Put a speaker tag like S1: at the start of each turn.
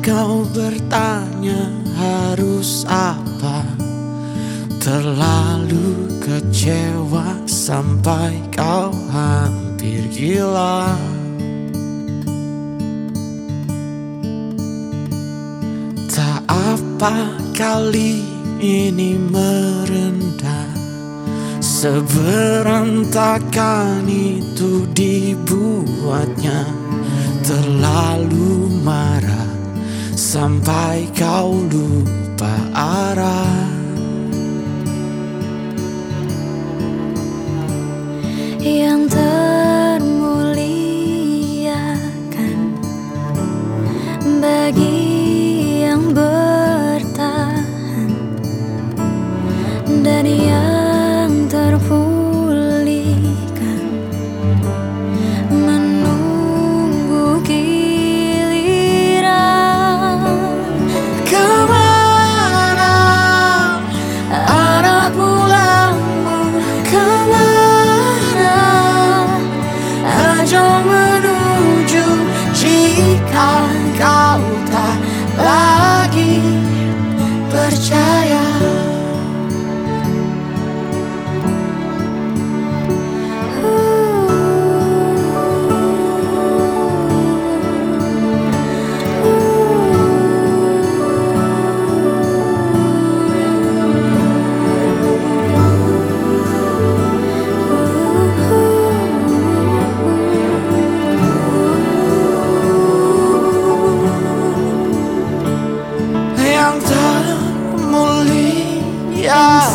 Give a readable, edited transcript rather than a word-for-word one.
S1: kau bertanya harus apa, terlalu kecewa sampai kau hampir gila. Tak apa kali ini merendah, seberantakan itu dibuatnya. Terlalu marah sampai kau lupa arah.
S2: Yang termuliakan bagi yang bertahan, dan yang terpulihkan menunggu giliran.
S1: Kemana arah pulangmu? Kemana ajang menuju jika kau tak lagi percaya? Yang termulia